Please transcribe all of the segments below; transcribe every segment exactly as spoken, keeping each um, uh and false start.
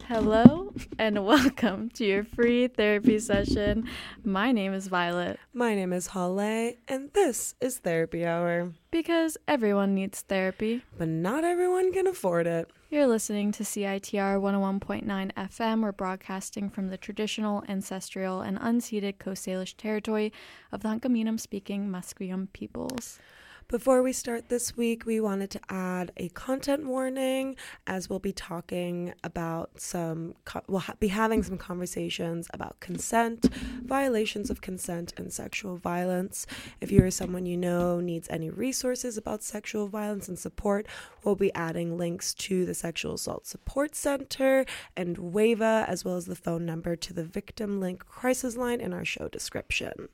Hello and welcome to your free therapy session. My name is Violet. My name is Holly, and this is Therapy Hour. Because everyone needs therapy. But not everyone can afford it. You're listening to C I T R one oh one point nine F M. We're broadcasting from the traditional, ancestral, and unceded Coast Salish territory of the Hunkaminam-speaking Musqueam peoples. Before we start this week, we wanted to add a content warning, as we'll be talking about some, co- we'll ha- be having some conversations about consent, violations of consent, and sexual violence. If you or someone you know needs any resources about sexual violence and support, we'll be adding links to the Sexual Assault Support Center and WAVA, as well as the phone number to the Victim Link Crisis Line in our show description.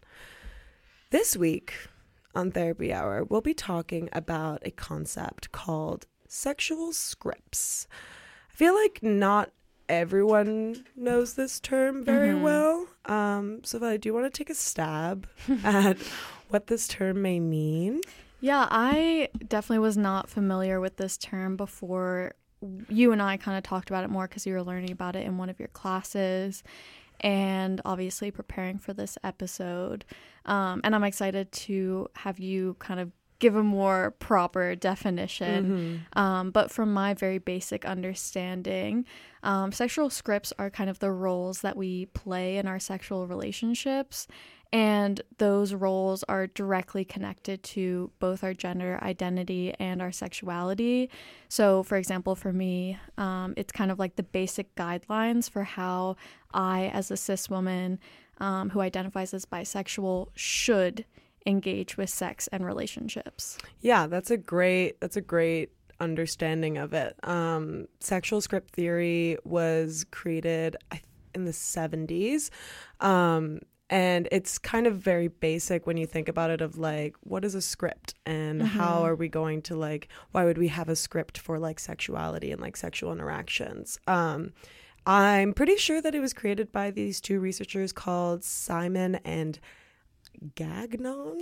This week on Therapy Hour, we'll be talking about a concept called sexual scripts. I feel like not everyone knows this term very mm-hmm. well. Um, so I do want to take a stab at what this term may mean. Yeah, I definitely was not familiar with this term before you and I kind of talked about it more because you were learning about it in one of your classes. And obviously preparing for this episode. Um, and I'm excited to have you kind of give a more proper definition. Mm-hmm. Um, but from my very basic understanding, um, sexual scripts are kind of the roles that we play in our sexual relationships. And those roles are directly connected to both our gender identity and our sexuality. So, for example, for me, um, it's kind of like the basic guidelines for how I, as a cis woman um, who identifies as bisexual, should engage with sex and relationships. Yeah, that's a great, that's a great understanding of it. Um, sexual script theory was created in the seventies. Um, And it's kind of very basic when you think about it of like, what is a script and mm-hmm. how are we going to like, why would we have a script for like sexuality and like sexual interactions? Um, I'm pretty sure that it was created by these two researchers called Simon and Gagnon.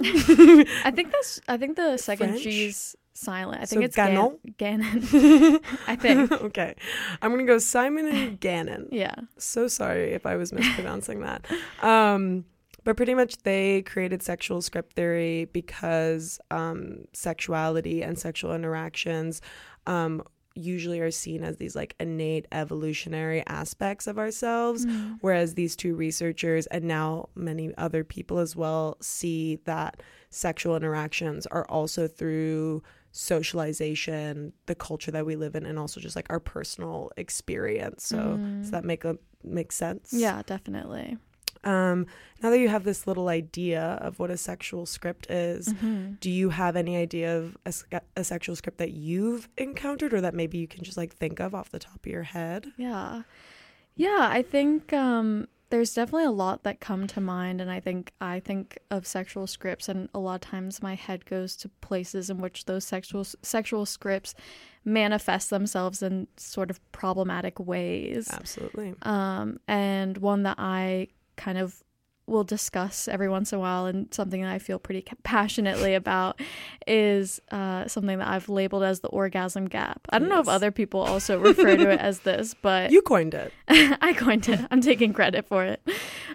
I think that's, I think the second French? G's silent. I think so it's Gannon. Gannon. I think. Okay. I'm going to go Simon and Gannon. Yeah. So sorry if I was mispronouncing that. Um, but pretty much they created sexual script theory because um, sexuality and sexual interactions um, usually are seen as these like innate evolutionary aspects of ourselves, mm. whereas these two researchers and now many other people as well see that sexual interactions are also through socialization, the culture that we live in, and also just like our personal experience. So mm. does that make a make sense? Yeah, definitely. Um, now that you have this little idea of what a sexual script is, mm-hmm. do you have any idea of a, a sexual script that you've encountered or that maybe you can just like think of off the top of your head? Yeah. Yeah, I think um, there's definitely a lot that come to mind. And I think I think of sexual scripts and a lot of times my head goes to places in which those sexual sexual scripts manifest themselves in sort of problematic ways. Absolutely. Um, and one that I kind of will discuss every once in a while and something that I feel pretty passionately about is uh, something that I've labeled as the orgasm gap. I don't yes. know if other people also refer to it as this, but... You coined it. I coined it. I'm taking credit for it.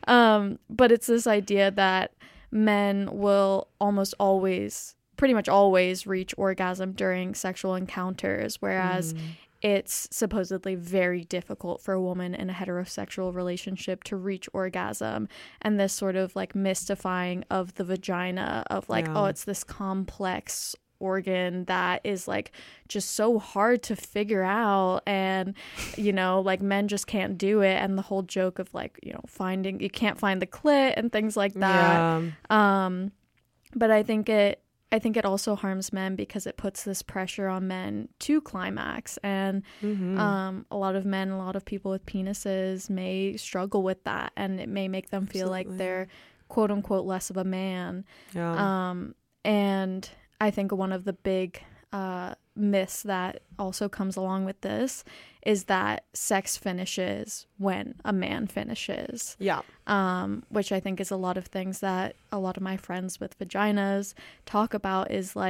Um, but it's this idea that men will almost always, pretty much always reach orgasm during sexual encounters, whereas mm. it's supposedly very difficult for a woman in a heterosexual relationship to reach orgasm. And this sort of like mystifying of the vagina of like, yeah. oh, it's this complex organ that is like just so hard to figure out. And, you know, like men just can't do it. And the whole joke of like, you know, finding, you can't find the clit and things like that. Yeah. Um, but I think it, I think it also harms men because it puts this pressure on men to climax. And mm-hmm. um, a lot of men, a lot of people with penises may struggle with that. And it may make them feel Absolutely. Like they're quote unquote less of a man. Yeah. Um, and I think one of the big uh, myths that also comes along with this is that sex finishes when a man finishes. Yeah. Um, which I think is a lot of things that a lot of my friends with vaginas talk about is like,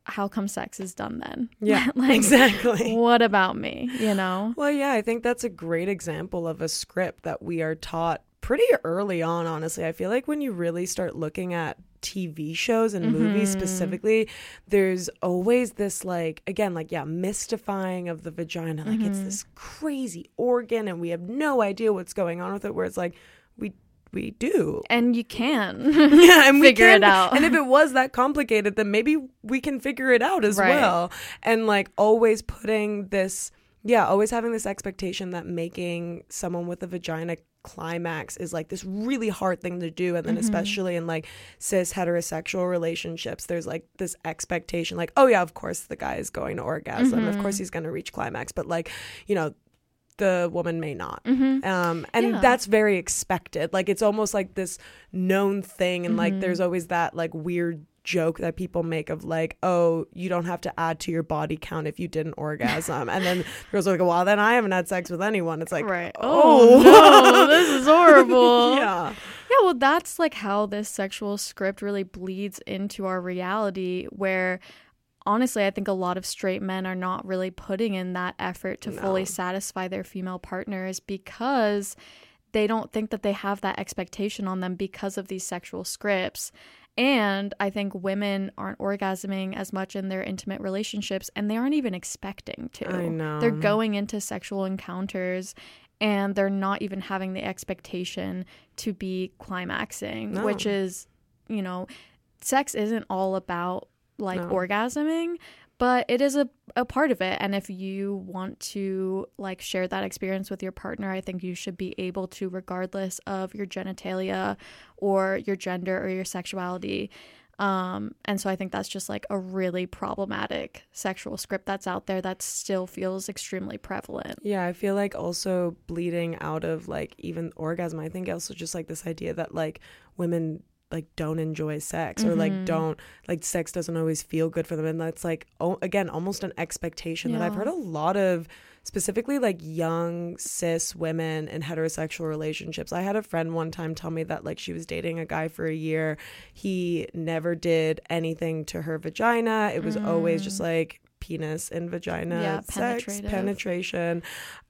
how come sex is done then? Yeah, like, exactly. What about me, you know? Well, yeah, I think that's a great example of a script that we are taught pretty early on, honestly. I feel like when you really start looking at T V shows and mm-hmm. movies specifically, there's always this, like, again, like, yeah, mystifying of the vagina. Like, mm-hmm. it's this crazy organ and we have no idea what's going on with it, where it's like, we we do. And you can yeah, and figure we can, it out. And if it was that complicated, then maybe we can figure it out as right. well. And, like, always putting this, yeah, always having this expectation that making someone with a vagina climax is like this really hard thing to do. And then mm-hmm. especially in like cis heterosexual relationships, there's like this expectation like, oh yeah, of course the guy is going to orgasm. Mm-hmm. Of course he's going to reach climax. But, like, you know, the woman may not. Mm-hmm. Um, and yeah. that's very expected. Like, it's almost like this known thing. And mm-hmm. like, there's always that like weird joke that people make of like, oh, you don't have to add to your body count if you didn't orgasm. And then girls are like, well, then I haven't had sex with anyone. It's like, right. oh, oh no, this is horrible. yeah. Yeah, well, that's like how this sexual script really bleeds into our reality, where honestly, I think a lot of straight men are not really putting in that effort to no. fully satisfy their female partners because they don't think that they have that expectation on them because of these sexual scripts. And I think women aren't orgasming as much in their intimate relationships, and they aren't even expecting to. I know. They're going into sexual encounters and they're not even having the expectation to be climaxing, no. which is, you know, sex isn't all about like no. orgasming, but it is a, a part of it. And if you want to like share that experience with your partner, I think you should be able to, regardless of your genitalia or your gender or your sexuality. Um, and so I think that's just like a really problematic sexual script that's out there that still feels extremely prevalent. Yeah, I feel like also bleeding out of like even orgasm, I think also just like this idea that like women like don't enjoy sex or mm-hmm. like don't like sex doesn't always feel good for them, and that's like oh, again almost an expectation yeah. that I've heard a lot of, specifically like young cis women in heterosexual relationships. I had a friend one time tell me that like she was dating a guy for a year, he never did anything to her vagina, it was mm. always just like penis and vagina yeah, sex penetration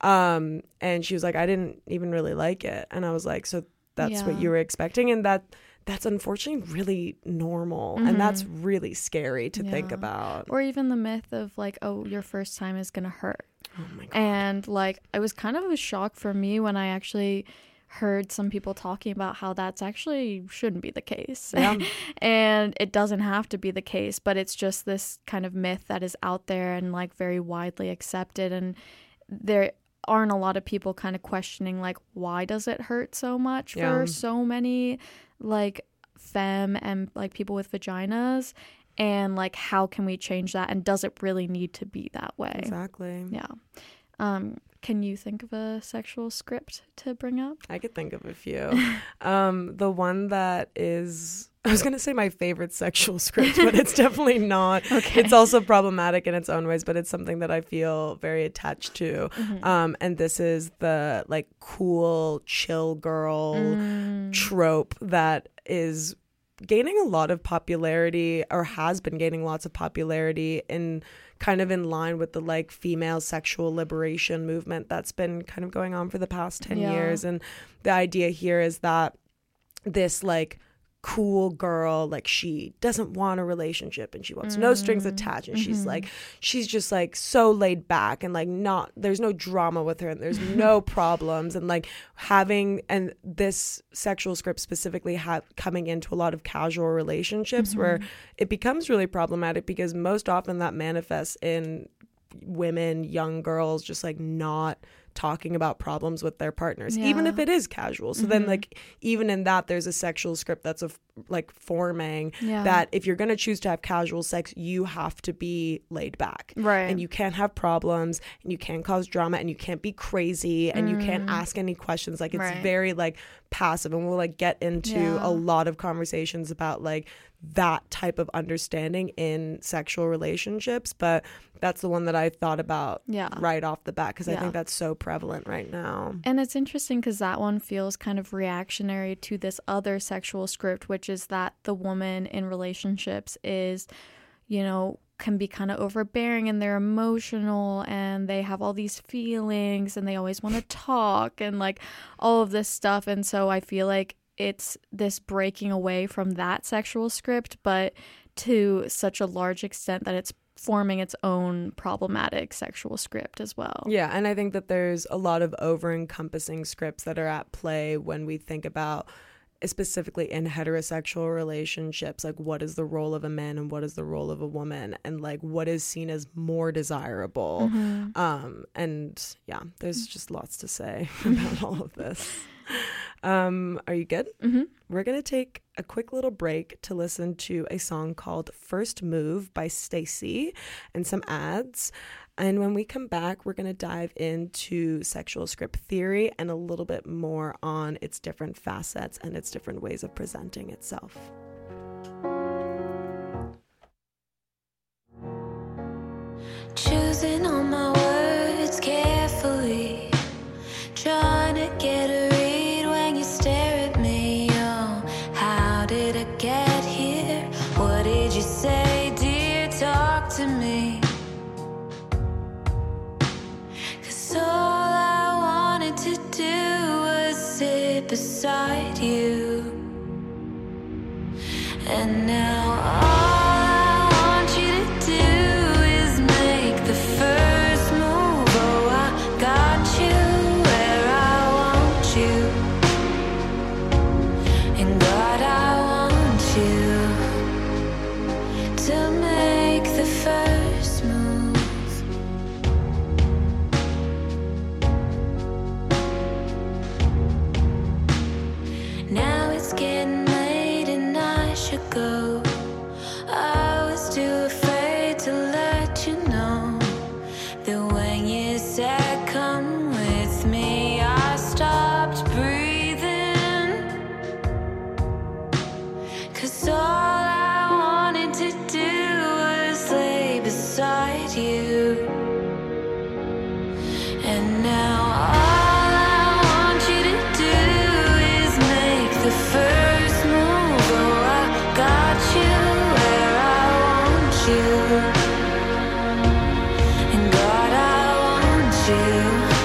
um and she was like, I didn't even really like it, and I was like, so that's yeah. what you were expecting? And that that's unfortunately really normal mm-hmm. and that's really scary to yeah. think about. Or even the myth of like, oh, your first time is gonna hurt. Oh my God. And like it was kind of a shock for me when I actually heard some people talking about how that's actually shouldn't be the case. Yeah. And it doesn't have to be the case, but it's just this kind of myth that is out there and like very widely accepted, and there aren't a lot of people kind of questioning like, why does it hurt so much yeah. for so many like femme and like people with vaginas, and like how can we change that, and does it really need to be that way? Exactly. Yeah. Um can you think of a sexual script to bring up? I could think of a few. um the one that is, I was going to say my favorite sexual script, but it's definitely not. Okay. It's also problematic in its own ways, but it's something that I feel very attached to. Mm-hmm. Um, and this is the like cool, chill girl mm. trope that is gaining a lot of popularity, or has been gaining lots of popularity, in kind of in line with the like female sexual liberation movement that's been kind of going on for the past ten yeah. years. And the idea here is that this like cool girl, like she doesn't want a relationship and she wants mm-hmm. no strings attached, and mm-hmm. she's like she's just like so laid back and like not, there's no drama with her and there's no problems, and like having, and this sexual script specifically ha- coming into a lot of casual relationships mm-hmm. where it becomes really problematic, because most often that manifests in women, young girls, just like not talking about problems with their partners, yeah. even if it is casual. So mm-hmm. then like even in that, there's a sexual script that's a f- like forming yeah. that if you're going to choose to have casual sex, you have to be laid back, right? And you can't have problems, and you can't cause drama, and you can't be crazy, and mm. you can't ask any questions. Like it's right. very like passive, and we'll like get into yeah. a lot of conversations about like that type of understanding in sexual relationships, but that's the one that I thought about yeah. right off the bat, because yeah. I think that's so prevalent right now. And it's interesting because that one feels kind of reactionary to this other sexual script, which is that the woman in relationships is, you know, can be kind of overbearing and they're emotional and they have all these feelings and they always want to talk and like all of this stuff. And so I feel like it's this breaking away from that sexual script, but to such a large extent that it's forming its own problematic sexual script as well. Yeah, and I think that there's a lot of over-encompassing scripts that are at play when we think about, specifically in heterosexual relationships, like what is the role of a man and what is the role of a woman, and like what is seen as more desirable. Mm-hmm. Um, and yeah, there's just lots to say about all of this. Um, are you good? Mm-hmm. We're going to take a quick little break to listen to a song called First Move by Stacey and some ads. And when we come back, we're going to dive into sexual script theory and a little bit more on its different facets and its different ways of presenting itself. Choosing all my words carefully, trying to get a read when you stare at me. Oh, how did I get here? What did you say, dear? Talk to me. 'Cause all I wanted to do was sit beside you, and now all go. I was too afraid to let you know that when you said come with me, I stopped breathing. 'Cause all I wanted to do was lay beside you, and now all I want you to do is make the first move. Oh, I got you where I want you, and God, I want you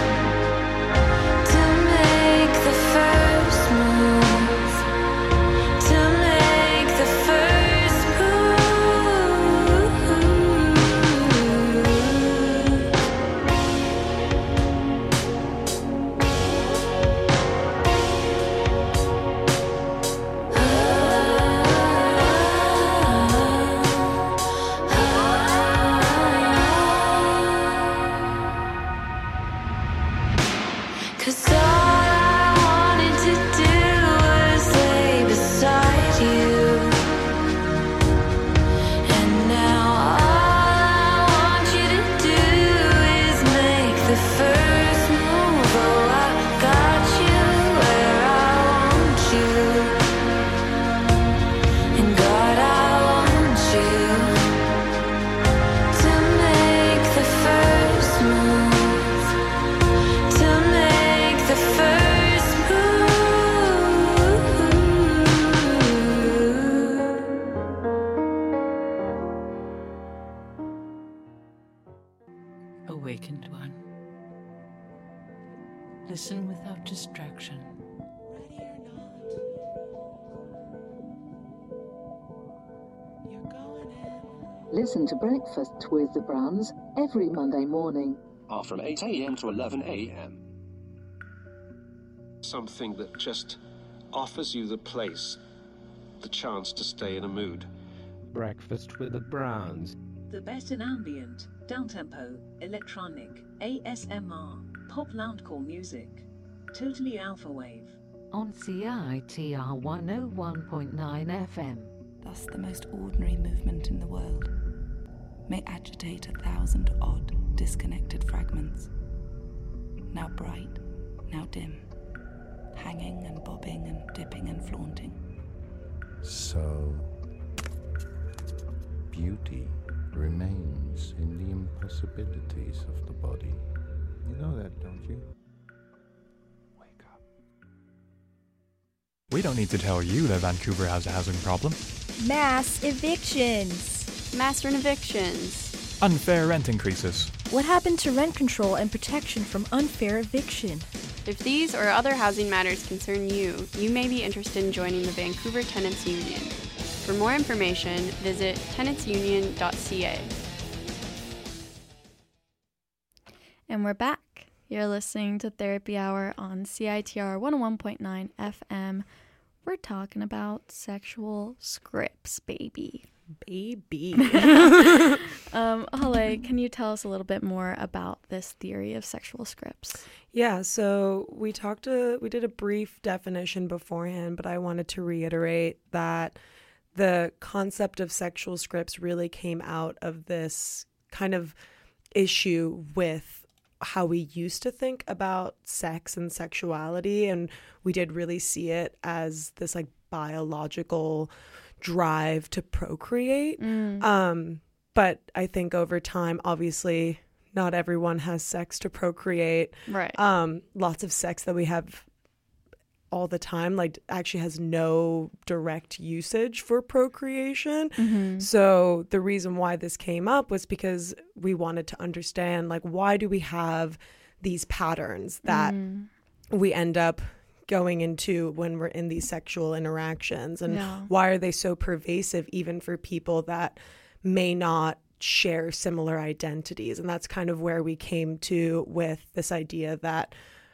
to make the first move, to make the first move. Cause all I wanted to do was lay beside you, and now all I want you to do is make the first move. Oh, I got you where I want you, and God, I want you to make the first move, to make the first move. Awakened one. Listen without distraction. Ready or not, you're going in. Listen to Breakfast with the Browns every Monday morning. Are from eight a.m. to eleven a.m. Something that just offers you the place, the chance to stay in a mood. Breakfast with the Browns. The best in ambient, downtempo, electronic, A S M R, pop loungecore music. Totally alpha wave. On C I T R one oh one point nine F M. Thus the most ordinary movement in the world may agitate a thousand odd, disconnected fragments, now bright, now dim, hanging and bobbing and dipping and flaunting. So, beauty remains in the impossibilities of the body. You know that, don't you? Wake up. We don't need to tell you that Vancouver has a housing problem. Mass evictions. mass rent evictions, unfair rent increases. What happened to rent control and protection from unfair eviction? If these or other housing matters concern you, you may be interested in joining the Vancouver Tenants Union. For more information, visit tenants union dot c a. And we're back. You're listening to Therapy Hour on C I T R one oh one point nine F M. We're talking about sexual scripts, baby. Baby. um, Hale, can you tell us a little bit more about this theory of sexual scripts? Yeah, so we talked to, we did a brief definition beforehand, but I wanted to reiterate that the concept of sexual scripts really came out of this kind of issue with how we used to think about sex and sexuality, and we did really see it as this like biological drive to procreate. Mm. Um, but I think over time, obviously, not everyone has sex to procreate. Right. Um, lots of sex that we have all the time, like, actually has no direct usage for procreation. Mm-hmm. So the reason why this came up was because we wanted to understand, like, why do we have these patterns that mm. we end up going into when we're in these sexual interactions, and yeah. why are they so pervasive even for people that may not share similar identities? And that's kind of where we came to with this idea that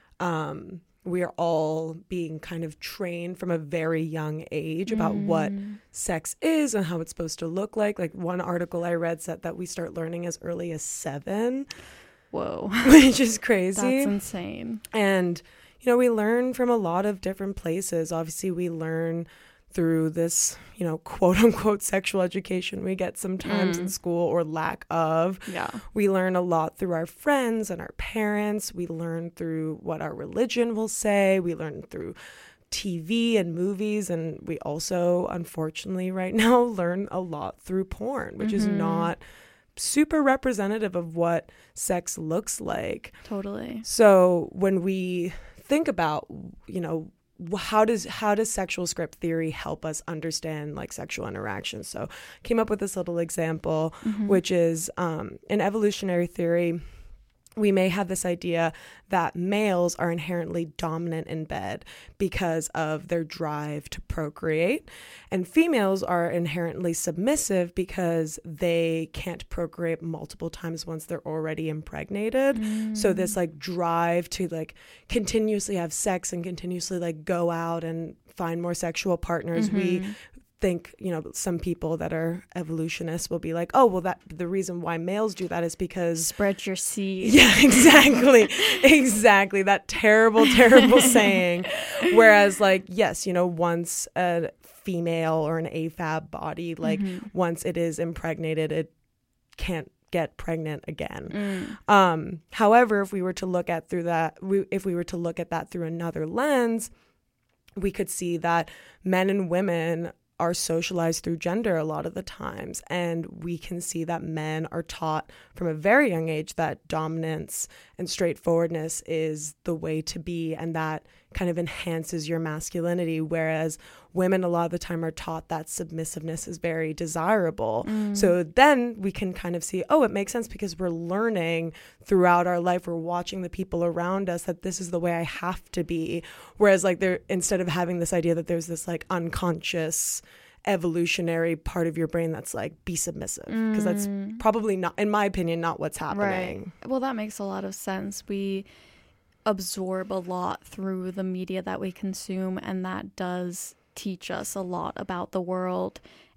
um, we are all being kind of trained from a very young age about mm. what sex is and how it's supposed to look like. Like, one article I read said that we start learning as early as seven. Whoa. Which is crazy. That's insane. And you know, we learn from a lot of different places. Obviously, we learn through this, you know, quote unquote sexual education we get sometimes mm. in school, or lack of. Yeah. We learn a lot through our friends and our parents. We learn through what our religion will say. We learn through T V and movies. And we also, unfortunately, right now, learn a lot through porn, which mm-hmm. is not super representative of what sex looks like. Totally. So when we think about, you know, how does how does sexual script theory help us understand like sexual interactions? So I came up with this little example, mm-hmm. which is um, in evolutionary theory, we may have this idea that males are inherently dominant in bed because of their drive to procreate, and females are inherently submissive because they can't procreate multiple times once they're already impregnated. Mm. So this like drive to like continuously have sex and continuously like go out and find more sexual partners, mm-hmm. we think, you know, some people that are evolutionists will be like, oh, well, that the reason why males do that is because spread your seed. Yeah, exactly. exactly. That terrible, terrible saying. Whereas like, yes, you know, once a female or an A F A B body, like mm-hmm. once it is impregnated, it can't get pregnant again. Mm. Um, however, if we were to look at through that, we, if we were to look at that through another lens, we could see that men and women are socialized through gender a lot of the times. And we can see that men are taught from a very young age that dominance and straightforwardness is the way to be, and that kind of enhances your masculinity. Whereas women a lot of the time are taught that submissiveness is very desirable. Mm. So then we can kind of see, oh, it makes sense because we're learning throughout our life, we're watching the people around us that this is the way I have to be. Whereas like there, instead of having this idea that there's this like unconscious evolutionary part of your brain that's like, be submissive, because mm. that's probably not, in my opinion, not what's happening. Right. Well, that makes a lot of sense. We absorb a lot through the media that we consume, and that does teach us a lot about the world.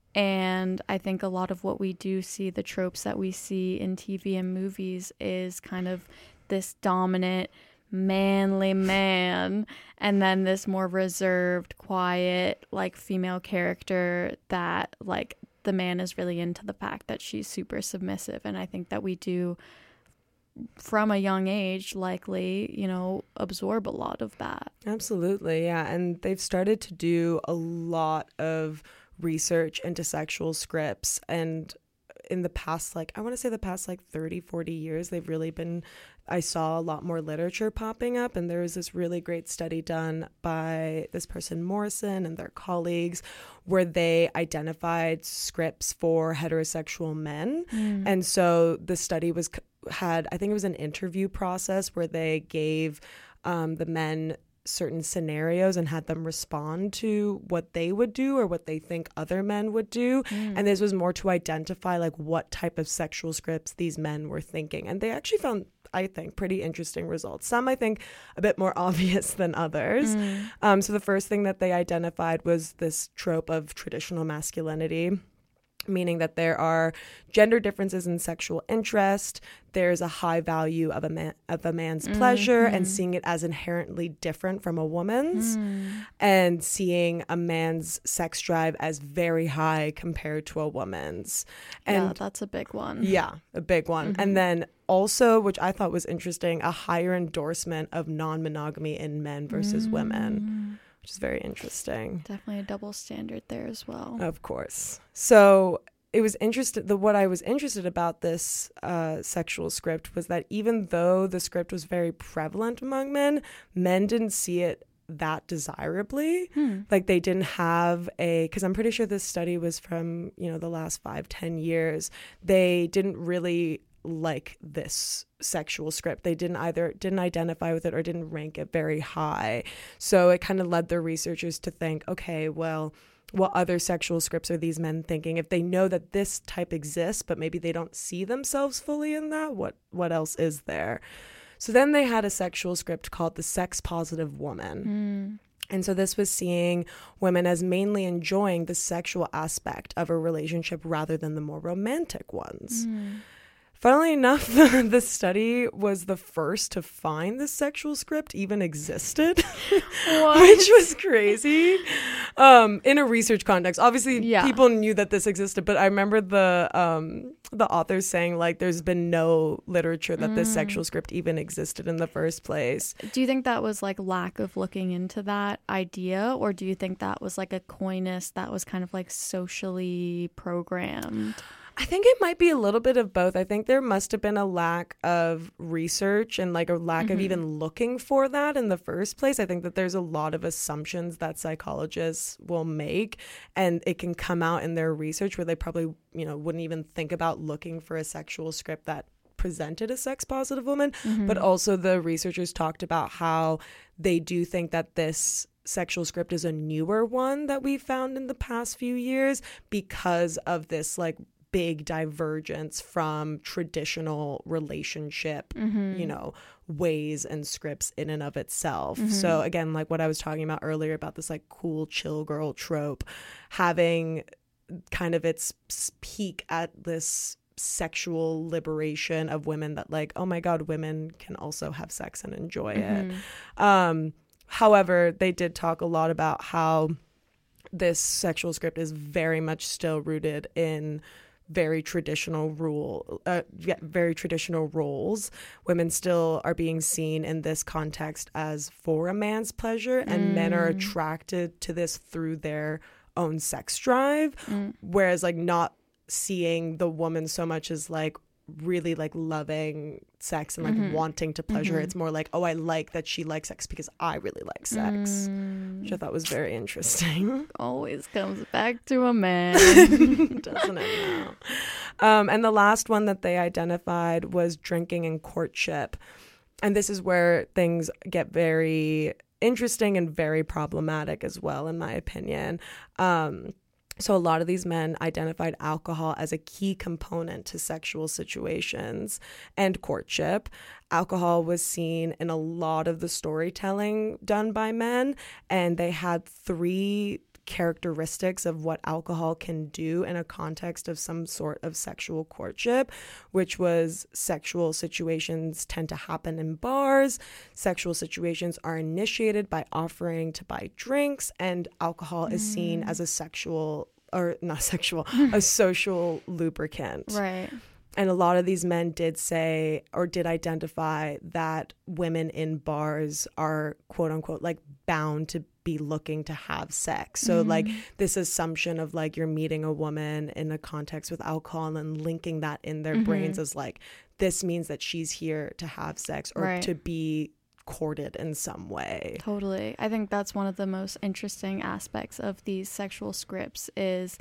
And I think a lot of what we do see, the tropes that we see in T V and movies, is kind of this dominant manly man, and then this more reserved, quiet, like female character that like the man is really into the fact that she's super submissive. And I think that we do from a young age likely, you know, absorb a lot of that. Absolutely, yeah. And they've started to do a lot of research into sexual scripts, and in the past, like, I want to say the past like thirty, forty years, they've really been, I saw a lot more literature popping up. And there was this really great study done by this person, Morrison, and their colleagues, where they identified scripts for heterosexual men. Mm. And so the study was had, I think it was an interview process where they gave um, the men certain scenarios and had them respond to what they would do or what they think other men would do. Mm. And this was more to identify like what type of sexual scripts these men were thinking. And they actually found, I think, pretty interesting results. Some, I think, a bit more obvious than others. Mm. Um, so the first thing that they identified was this trope of traditional masculinity, meaning that there are gender differences in sexual interest. There's a high value of a man of a man's mm-hmm. pleasure and seeing it as inherently different from a woman's, mm. and seeing a man's sex drive as very high compared to a woman's. And yeah, that's a big one. Yeah, a big one. Mm-hmm. And then also, which I thought was interesting, a higher endorsement of non-monogamy in men versus mm. women, which is very interesting. Definitely a double standard there as well. Of course. So it was interested. The what I was interested about this uh, sexual script was that even though the script was very prevalent among men, men didn't see it that desirably. Hmm. Like they didn't have a, because I'm pretty sure this study was from, you know, the last five, ten years. They didn't really like this sexual script. They didn't either didn't identify with it or didn't rank it very high. So it kind of led the researchers to think, okay, well, what other sexual scripts are these men thinking? If they know that this type exists, but maybe they don't see themselves fully in that, what what else is there? So then they had a sexual script called the sex positive woman. Mm. And so this was seeing women as mainly enjoying the sexual aspect of a relationship rather than the more romantic ones. Mm. Funnily enough, the study was the first to find the sexual script even existed, which was crazy. Um, in a research context, obviously, yeah. people knew that this existed, but I remember the um, the authors saying like, "There's been no literature that mm. this sexual script even existed in the first place." Do you think that was like lack of looking into that idea, or do you think that was like a coyness that was kind of like socially programmed? I think it might be a little bit of both. I think there must have been a lack of research and like a lack mm-hmm. of even looking for that in the first place. I think that there's a lot of assumptions that psychologists will make, and it can come out in their research where they probably, you know, wouldn't even think about looking for a sexual script that presented a sex positive woman. Mm-hmm. But also the researchers talked about how they do think that this sexual script is a newer one that we've found in the past few years because of this like big divergence from traditional relationship, mm-hmm. you know, ways and scripts in and of itself. Mm-hmm. So again, like what I was talking about earlier about this like cool chill girl trope, having kind of its peak at this sexual liberation of women that like, oh my God, women can also have sex and enjoy mm-hmm. it. Um, however, they did talk a lot about how this sexual script is very much still rooted in very traditional rule, uh, yeah, very traditional roles. Women still are being seen in this context as for a man's pleasure, and mm. men are attracted to this through their own sex drive, mm. whereas like not seeing the woman so much as like really like loving sex and like mm-hmm. wanting to pleasure. Mm-hmm. It's more like, oh, I like that she likes sex because I really like sex, mm. which I thought was very interesting. Always comes back to a man, doesn't it now? Um, and the last one that they identified was drinking and courtship. And this is where things get very interesting and very problematic as well, in my opinion. Um, So a lot of these men identified alcohol as a key component to sexual situations and courtship. Alcohol was seen in a lot of the storytelling done by men, and they had three characteristics of what alcohol can do in a context of some sort of sexual courtship, which was sexual situations tend to happen in bars, sexual situations are initiated by offering to buy drinks, and alcohol mm. is seen as a sexual, or not sexual, a social lubricant. Right. And a lot of these men did say or did identify that women in bars are quote unquote like bound to be looking to have sex. So Mm-hmm. like this assumption of like you're meeting a woman in a context with alcohol and then linking that in their Mm-hmm. brains as like, this means that she's here to have sex or Right. to be courted in some way. Totally. I think that's one of the most interesting aspects of these sexual scripts is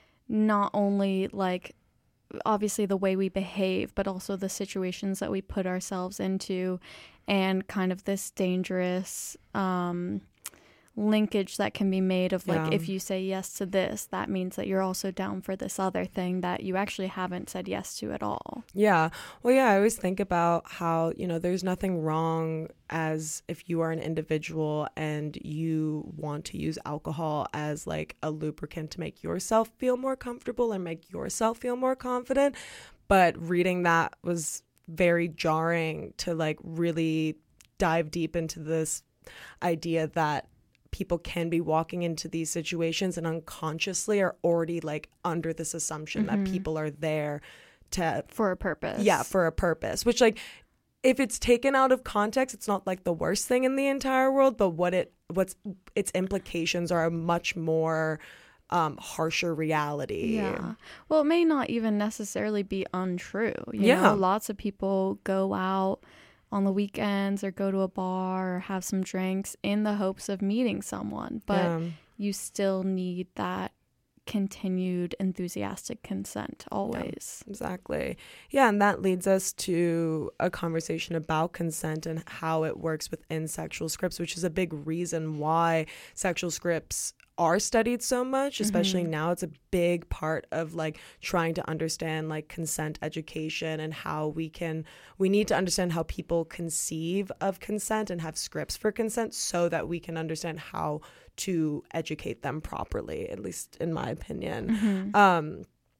not only like obviously the way we behave, but also the situations that we put ourselves into and kind of this dangerous um, linkage that can be made of like, Yeah. if you say yes to this, that means that you're also down for this other thing that you actually haven't said yes to at all. Yeah. Well, yeah, I always think about how, you know, there's nothing wrong as if you are an individual and you want to use alcohol as like a lubricant to make yourself feel more comfortable or make yourself feel more confident. But reading that was very jarring to like really dive deep into this idea that people can be walking into these situations and unconsciously are already like under this assumption Mm-hmm. that people are there to For a purpose. yeah for a purpose, which like if it's taken out of context, it's not like the worst thing in the entire world, but what it what's its implications are a much more um harsher reality. Yeah. Well, it may not even necessarily be untrue. You Yeah. know, lots of people go out on the weekends or go to a bar or have some drinks in the hopes of meeting someone, but Yeah. you still need that continued enthusiastic consent always. Yeah, exactly. Yeah, and that leads us to a conversation about consent and how it works within sexual scripts, which is a big reason why sexual scripts are studied so much, especially Mhm. now. It's a big part of like trying to understand like consent education and how we can we need to understand how people conceive of consent and have scripts for consent so that we can understand how to educate them properly, at least in my opinion. Mhm. Um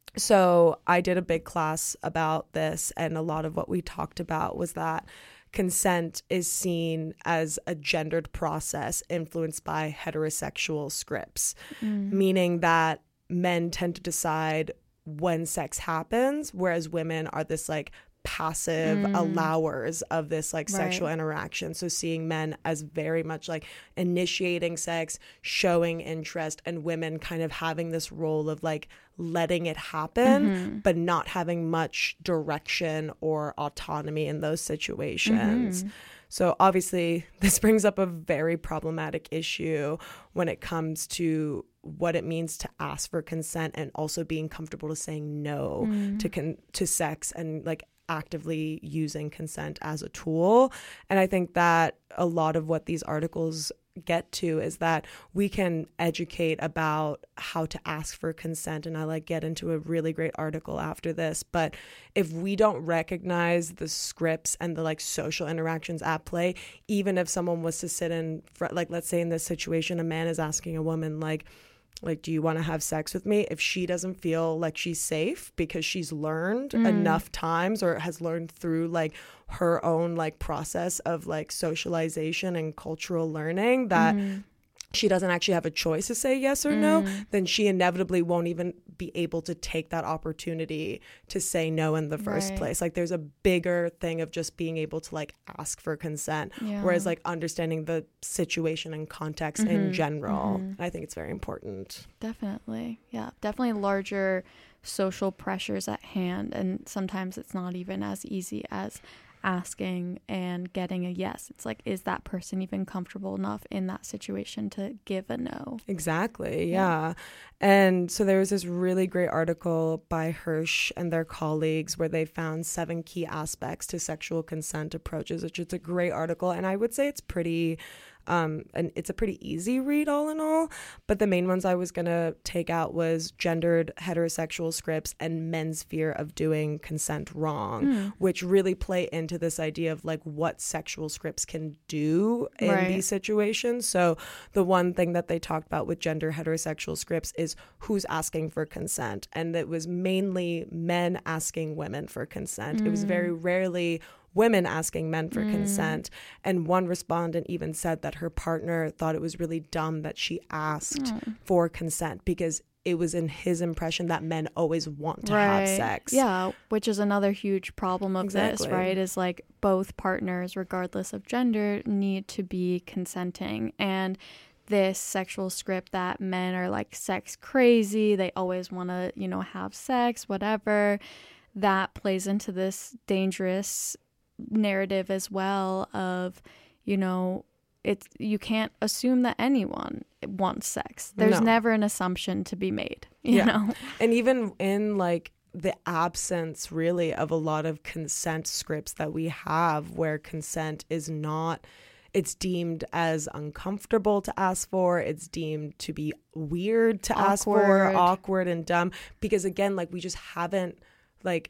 so I did a big class about this, and a lot of what we talked about was that consent is seen as a gendered process influenced by heterosexual scripts, Mm. meaning that men tend to decide when sex happens, whereas women are this like passive Mm. allowers of this like Right. sexual interaction. So seeing men as very much like initiating sex, showing interest, and women kind of having this role of like letting it happen, Mhm. but not having much direction or autonomy in those situations. Mhm. So obviously this brings up a very problematic issue when it comes to what it means to ask for consent and also being comfortable to saying no Mm. to con- to sex and like actively using consent as a tool. And I think that a lot of what these articles get to is that we can educate about how to ask for consent, and I like get into a really great article after this. But if we don't recognize the scripts and the like social interactions at play, even if someone was to sit in front, like let's say in this situation a man is asking a woman like like do you want to have sex with me, if she doesn't feel like she's safe because she's learned Mm. enough times or has learned through like her own like process of like socialization and cultural learning that Mhm. she doesn't actually have a choice to say yes or no, Mm. then she inevitably won't even be able to take that opportunity to say no in the first Right. place. Like there's a bigger thing of just being able to like ask for consent, Yeah. whereas like understanding the situation and context in Mhm. general. Mhm. I think it's very important. Definitely. Yeah. Definitely larger social pressures at hand. And sometimes it's not even as easy as asking and getting a yes. It's like, is that person even comfortable enough in that situation to give a no? Exactly. Yeah. And so there was this really great article by Hirsch and their colleagues where they found seven key aspects to sexual consent approaches, which is a great article. And I would say it's pretty Um, and it's a pretty easy read all in all, but the main ones I was going to take out was gendered heterosexual scripts and men's fear of doing consent wrong, Mm. which really play into this idea of like what sexual scripts can do in Right. these situations. So the one thing that they talked about with gender heterosexual scripts is who's asking for consent. And it was mainly men asking women for consent. It was Mm. very rarely women asking men for Mm. consent. And one respondent even said that her partner thought it was really dumb that she asked Mm. for consent because it was in his impression that men always want to Right. have sex. Yeah, which is another huge problem of this, Exactly. right? Is like both partners, regardless of gender, need to be consenting. And this sexual script that men are like sex crazy, they always want to, you know, have sex, whatever, that plays into this dangerous narrative as well of, you know, it's, you can't assume that anyone wants sex. There's No. never an assumption to be made, you yeah. know? And even in like the absence really of a lot of consent scripts that we have where consent is not, it's deemed as uncomfortable to ask for, it's deemed to be weird to ask for, Awkward. awkward and dumb, because again, like we just haven't like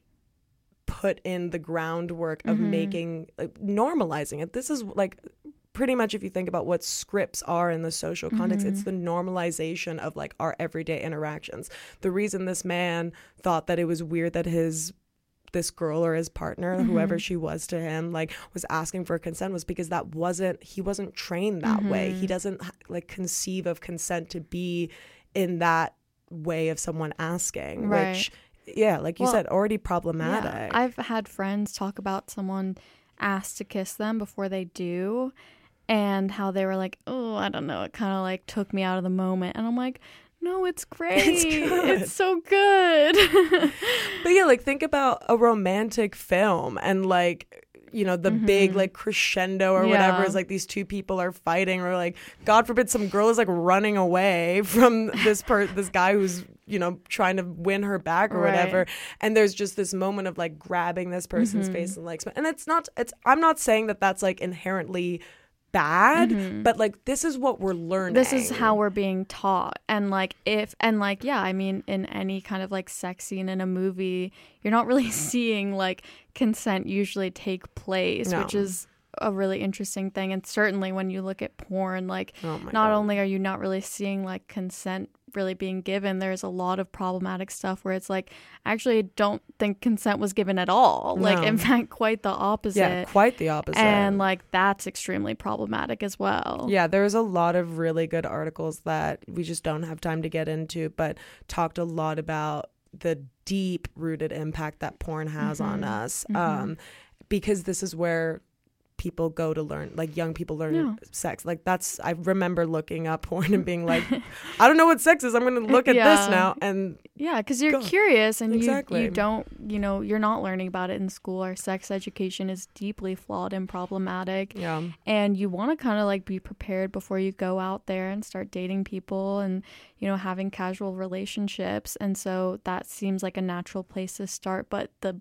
put in the groundwork of Mhm. making, like, normalizing it. This is like pretty much, if you think about what scripts are in the social context, Mhm. it's the normalization of like our everyday interactions. The reason this man thought that it was weird that his this girl or his partner, Mhm. whoever she was to him, like was asking for consent was because that wasn't, he wasn't trained that way. He Mhm. doesn't like conceive of consent to be in that way of someone asking, Right. which, yeah, like you Well, said, already problematic. Yeah, I've had friends talk about someone asked to kiss them before they do, and how they were like, oh, I don't know, it kind of like took me out of the moment. And I'm like, no, it's great. It's good. It's so good. But yeah, like think about a romantic film and like, you know, the Mhm. big like crescendo or whatever Yeah. is like these two people are fighting, or like God forbid some girl is like running away from this per this guy who's, you know, trying to win her back or Right. whatever. And there's just this moment of like grabbing this person's Mhm. face and like, sm- and it's not, it's, I'm not saying that that's like inherently bad, Mhm. but like this is what we're learning. This is how we're being taught. And like if and like yeah, I mean in any kind of like sex scene in a movie, you're not really seeing like consent usually take place, No. which is a really interesting thing. And certainly when you look at porn, like Oh my not God. only are you not really seeing like consent really being given, there's a lot of problematic stuff where it's like I actually don't think consent was given at all. Like No. in fact quite the opposite. Yeah, quite the opposite. And like that's extremely problematic as well. Yeah, there's a lot of really good articles that we just don't have time to get into, but talked a lot about the deep rooted impact that porn has on Mhm. us. Mhm. Um, because this is where people go to learn, like young people learn Yeah. sex. Like that's, I remember looking up porn and being like, I don't know what sex is. I'm going to look at Yeah. this now. And Yeah, because you're Go. curious and Exactly. you, you don't, you know, you're not learning about it in school. Our sex education is deeply flawed and problematic. yeah, And you want to kind of like be prepared before you go out there and start dating people and, you know, having casual relationships. And so that seems like a natural place to start. But the,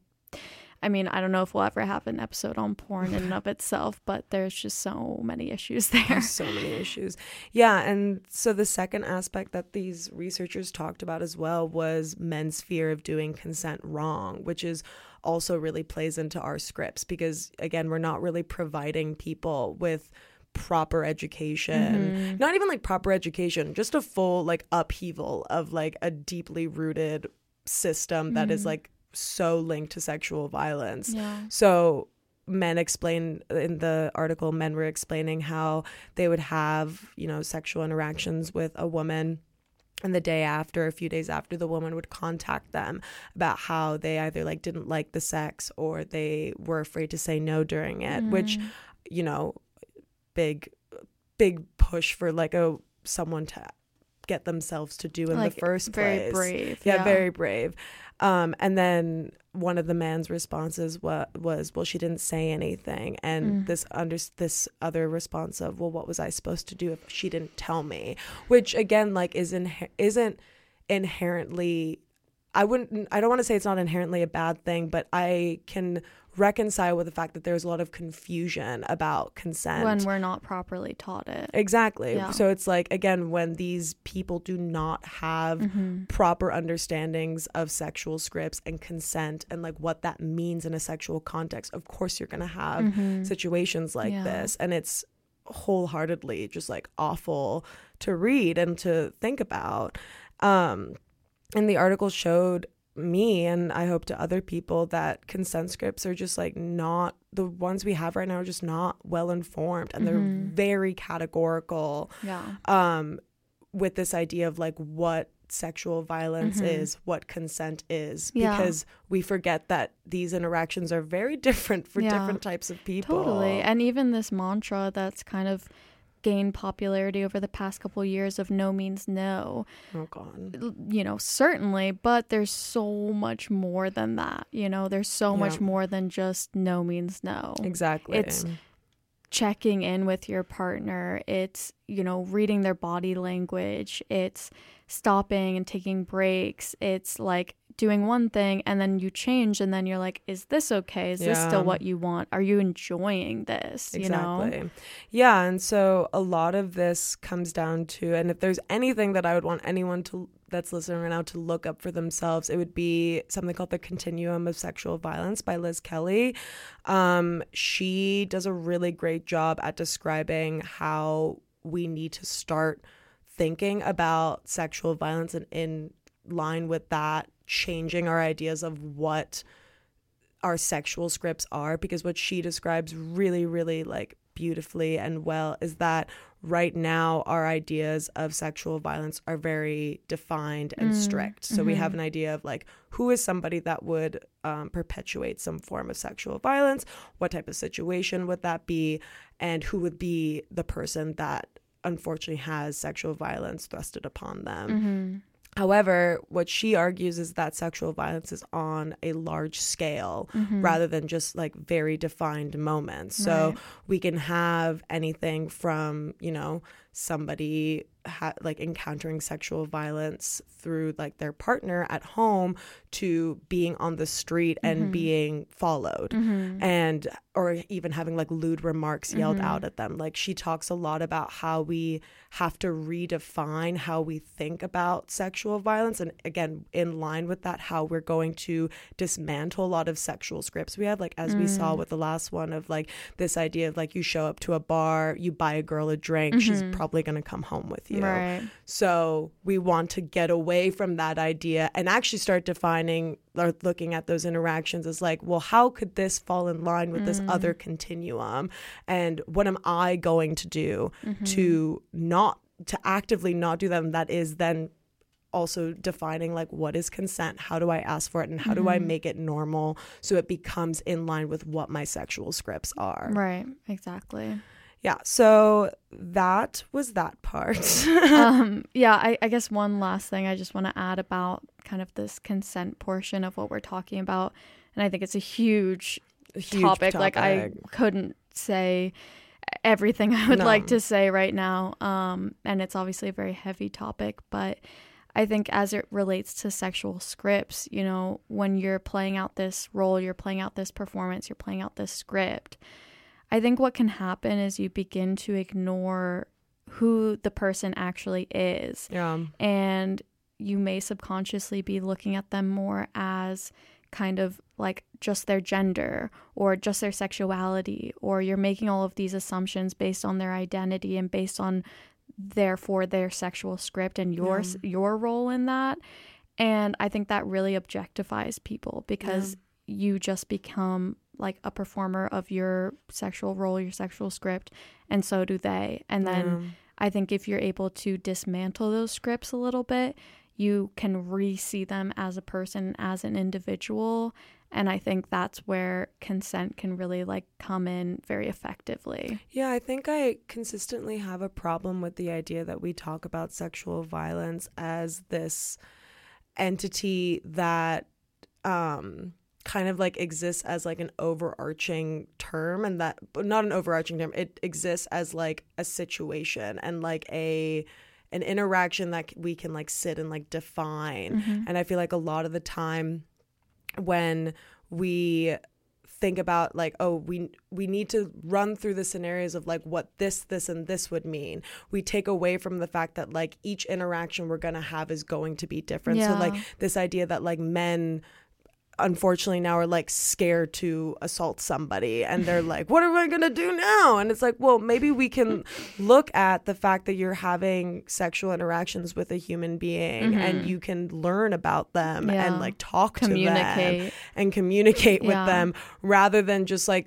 I mean, I don't know if we'll ever have an episode on porn in and of itself, but there's just so many issues there. There's so many issues. Yeah, and so the second aspect that these researchers talked about as well was men's fear of doing consent wrong, which is also really plays into our scripts because, again, we're not really providing people with proper education. Mhm. Not even like proper education, just a full like upheaval of like a deeply rooted system that is Mhm. like so linked to sexual violence. Yeah. So men explain in the article, men were explaining how they would have, you know, sexual interactions with a woman, and the day after, a few days after, the woman would contact them about how they either like didn't like the sex or they were afraid to say no during it, which, Mm. you know, big big push for like a someone to get themselves to do in Like, the first very place. brave, Yeah, yeah. very brave. Um, and then one of the man's responses wa- was, well, she didn't say anything. And Mm. this under this other response of, well, what was I supposed to do if she didn't tell me? Which again, like is inhe- isn't inherently, I wouldn't, I don't want to say it's not inherently a bad thing, but I can reconcile with the fact that there's a lot of confusion about consent. When we're not properly taught it. Exactly. Yeah. So it's like, again, when these people do not have Mhm. proper understandings of sexual scripts and consent and like what that means in a sexual context, of course you're going to have Mhm. situations like Yeah. this. And it's wholeheartedly just like awful to read and to think about. Um, and the article showed me, and I hope to other people, that consent scripts are just like not, the ones we have right now are just not well informed, and Mhm. they're very categorical. Yeah. Um, with this idea of like what sexual violence Mhm. is, what consent is, Yeah. because we forget that these interactions are very different for Yeah. different types of people. Totally. And even this mantra that's kind of gained popularity over the past couple of years of No Means No. Oh, God. You know, certainly, but there's so much more than that. You know, there's so Yeah. much more than just no means no. Exactly. It's checking in with your partner. It's, you know, reading their body language. It's stopping and taking breaks. It's like doing one thing and then you change and then you're like, is this okay? Is this Yeah. still what you want? Are you enjoying this? You Exactly. know? Yeah. And so a lot of this comes down to, and if there's anything that I would want anyone to that's listening right now to look up for themselves, it would be something called The Continuum of Sexual Violence by Liz Kelly. Um, she does a really great job at describing how we need to start thinking about sexual violence, and in line with that, changing our ideas of what our sexual scripts are, because what she describes really, really like beautifully and well is that right now our ideas of sexual violence are very defined and Mm, strict. So we mhm. have an idea of like, who is somebody that would um, perpetuate some form of sexual violence? What type of situation would that be? And who would be the person that unfortunately has sexual violence thrusted upon them? Mhm. However, what she argues is that sexual violence is on a large scale Mhm. rather than just like very defined moments. So Right. we can have anything from, you know, somebody ha- like encountering sexual violence through like their partner at home to being on the street and Mhm. being followed Mhm. and or even having like lewd remarks yelled Mhm. out at them. Like she talks a lot about how we have to redefine how we think about sexual violence, and again in line with that, how we're going to dismantle a lot of sexual scripts we have, like as we saw Mm. with the last one of like this idea of like you show up to a bar, you buy a girl a drink, she's Mhm. probably going to come home with you. Right. So we want to get away from that idea and actually start defining or looking at those interactions as like, well, how could this fall in line with this Mm. other continuum? And what am I going to do Mhm. to not, to actively not do them? That is then also defining like, what is consent? How do I ask for it? And how do I Mhm. make it normal so it becomes in line with what my sexual scripts are? Right. Exactly. Yeah. So that was that part. um, yeah, I, I guess one last thing I just want to add about kind of this consent portion of what we're talking about. And I think it's a huge, A huge topic. Like I topic. couldn't say everything I would No. like to say right now. Um, and it's obviously a very heavy topic, but I think as it relates to sexual scripts, you know, when you're playing out this role, you're playing out this performance, you're playing out this script, I think what can happen is you begin to ignore who the person actually is. Yeah. And you may subconsciously be looking at them more as kind of like just their gender or just their sexuality, or you're making all of these assumptions based on their identity and based on therefore their sexual script and your Yeah. your role in that. And I think that really objectifies people because you just become like a performer of your sexual role, your sexual script, and so do they. And then Yeah. I think if you're able to dismantle those scripts a little bit, you can re-see them as a person, as an individual. And I think that's where consent can really like come in very effectively. Yeah, I think I consistently have a problem with the idea that we talk about sexual violence as this entity that um kind of like exists as like an overarching term, and that but not an overarching term, it exists as like a situation and like a an interaction that we can like sit and like define. Mhm. And I feel like a lot of the time when we think about like, oh, we we need to run through the scenarios of like what this this and this would mean, we take away from the fact that like each interaction we're gonna have is going to be different. So Yeah. like this idea that like men unfortunately now are like scared to assault somebody and they're like, what am I gonna do now? And it's like, well, maybe we can look at the fact that you're having sexual interactions with a human being Mhm. and you can learn about them Yeah. and like talk to them Communicate. and communicate with Yeah. them rather than just like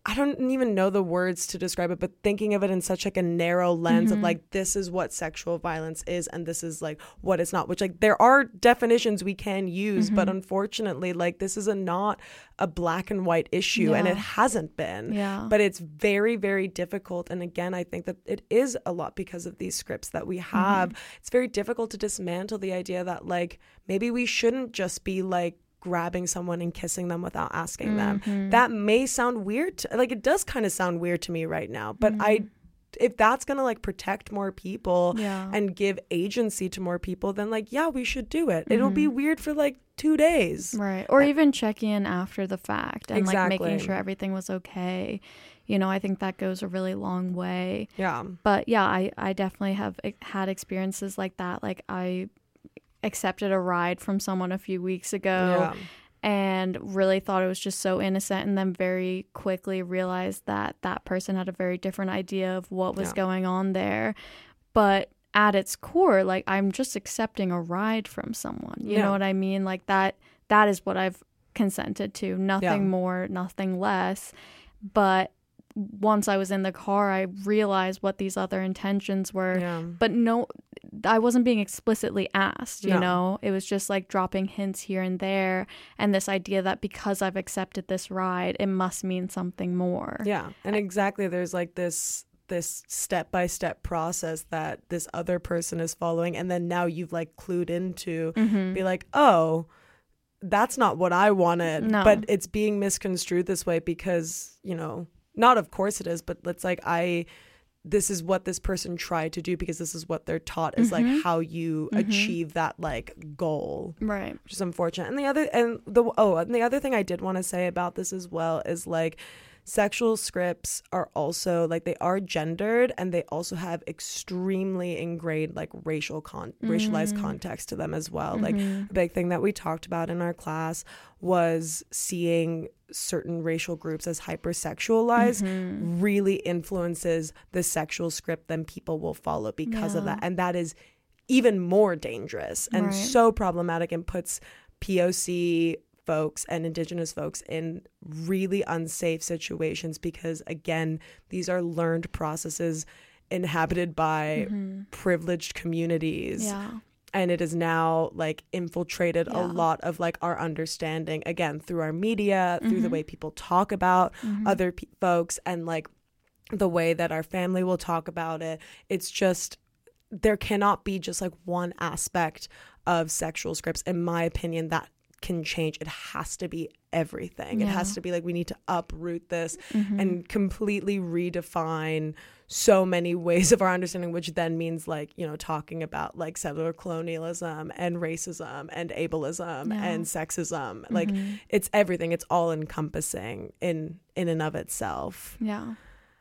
I don't even know the words to describe it, but thinking of it in such like a narrow lens Mm-hmm. of like, this is what sexual violence is and this is like what it's not, which like there are definitions we can use, Mm-hmm. but unfortunately like this is a not a black and white issue, and Yeah. it hasn't been. Yeah. But it's very, very difficult. And again, I think that it is a lot because of these scripts that we have. Mm-hmm. It's very difficult to dismantle the idea that like maybe we shouldn't just be like grabbing someone and kissing them without asking Mm-hmm. them. That may sound weird. To, like it does kind of sound weird to me right now, but Mm-hmm. I if that's going to like protect more people Yeah. and give agency to more people, then like, yeah, we should do it. Mm-hmm. It'll be weird for like two days. Right. Or even checking in after the fact and Exactly. like making sure everything was okay. You know, I think that goes a really long way. Yeah. But yeah, I, I definitely have e- had experiences like that. Like I accepted a ride from someone a few weeks ago Yeah. and really thought it was just so innocent, and then very quickly realized that that person had a very different idea of what was Yeah. going on there. But at its core, like I'm just accepting a ride from someone. You Yeah. know what I mean? Like that that is what I've consented to. Nothing Yeah. more, nothing less. But once I was in the car, I realized what these other intentions were. Yeah. But no, I wasn't being explicitly asked, you No. know? It was just like dropping hints here and there. And this idea that because I've accepted this ride, it must mean something more. Yeah. And exactly, there's like this this step-by-step process that this other person is following, and then now you've like clued into Mm-hmm. be like, oh, that's not what I wanted. No. But it's being misconstrued this way because, you know, not of course it is, but it's like I this is what this person tried to do because this is what they're taught is Mm-hmm. like how you Mhm. achieve that like goal. Right. Which is unfortunate. And the other and the oh, and the other thing I did want to say about this as well is like sexual scripts are also like they are gendered, and they also have extremely ingrained like racial con racialized Mm. context to them as well. Like Mhm. a big thing that we talked about in our class was seeing certain racial groups as hypersexualized Mhm. really influences the sexual script then people will follow because of Yeah. that. And that is even more dangerous and Right. so problematic, and puts P O C folks and Indigenous folks in really unsafe situations because, again, these are learned processes inhabited by Mhm. privileged communities. Yeah. And it is now like infiltrated Yeah. a lot of like our understanding, again, through our media, through the Mhm. way people talk about Mhm. other pe- folks, and like the way that our family will talk about it. It's just, there cannot be just like one aspect of sexual scripts, in my opinion, that can change. It has to be everything. It Yeah. has to be like, we need to uproot this Mhm. and completely redefine so many ways of our understanding, which then means like, you know, talking about like settler colonialism and racism and ableism Yeah. and sexism. Like Mhm. it's everything. It's all encompassing in in and of itself. Yeah.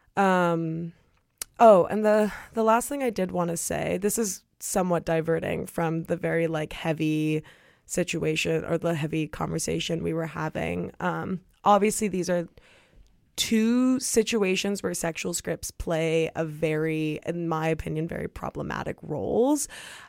Um oh, and the the last thing I did want to say, this is somewhat diverting from the very like heavy situation or the heavy conversation we were having. Um obviously these are two situations where sexual scripts play a very, in my opinion, very problematic roles.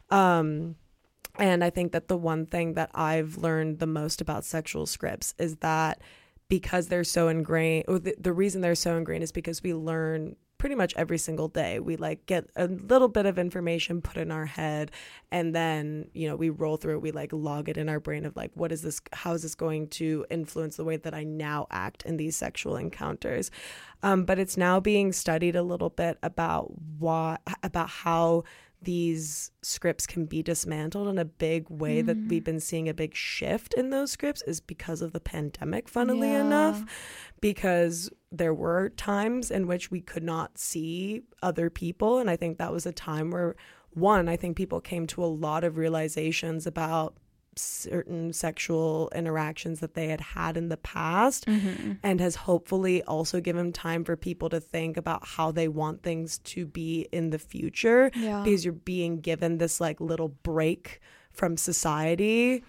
Um and I think that the one thing that I've learned the most about sexual scripts is that because they're so ingrained, or the, the reason they're so ingrained is because we learn pretty much every single day. We like get a little bit of information put in our head, and then, you know, we roll through it. We like log it in our brain of like, what is this? How is this going to influence the way that I now act in these sexual encounters? Um, but it's now being studied a little bit about why, about how these scripts can be dismantled. In a big way that we've been seeing a big shift in those scripts is because of the pandemic, funnily Yeah. enough, because there were times in which we could not see other people. And I think that was a time where, one, I think people came to a lot of realizations about certain sexual interactions that they had had in the past, Mhm. and has hopefully also given time for people to think about how they want things to be in the future, Yeah. because you're being given this like little break from society.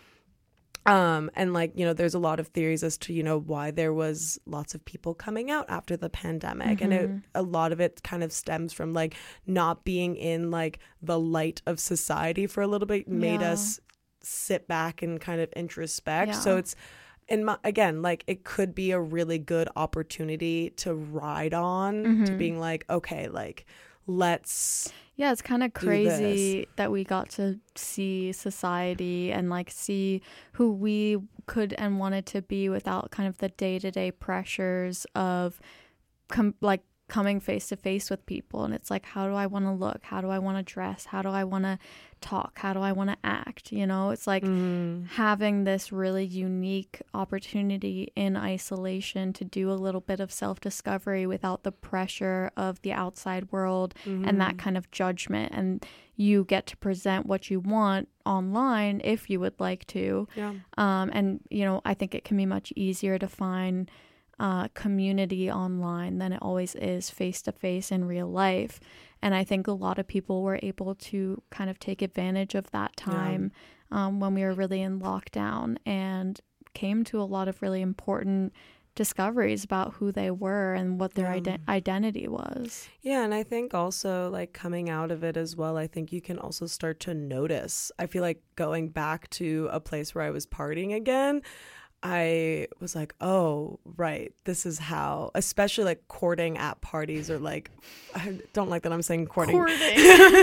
Um, and like, you know, there's a lot of theories as to, you know, why there was lots of people coming out after the pandemic. And it, Mhm. a lot of it kind of stems from like not being in like the light of society for a little bit, made Yeah. us sit back and kind of introspect. Yeah. So it's in my, again, like it could be a really good opportunity to ride on Mm-hmm. to being like, okay, like let's. Yeah, it's kind of do crazy this. that we got to see society and like see who we could and wanted to be without kind of the day-to-day pressures of com- like coming face to face with people. And it's like, how do I want to look? How do I want to dress? How do I want to talk? How do I want to act? You know, it's like Mm. having this really unique opportunity in isolation to do a little bit of self-discovery without the pressure of the outside world Mm-hmm. and that kind of judgment. And you get to present what you want online if you would like to. Yeah. Um, and, you know, I think it can be much easier to find uh, community online than it always is face-to-face in real life. And I think a lot of people were able to kind of take advantage of that time yeah. um, when we were really in lockdown and came to a lot of really important discoveries about who they were and what their Yeah. ide- identity was. Yeah, and I think also like coming out of it as well, I think you can also start to notice. I feel like going back to a place where I was partying again, I was like, oh, right, this is how, especially like courting at parties or like, I don't like that I'm saying courting. Courting. They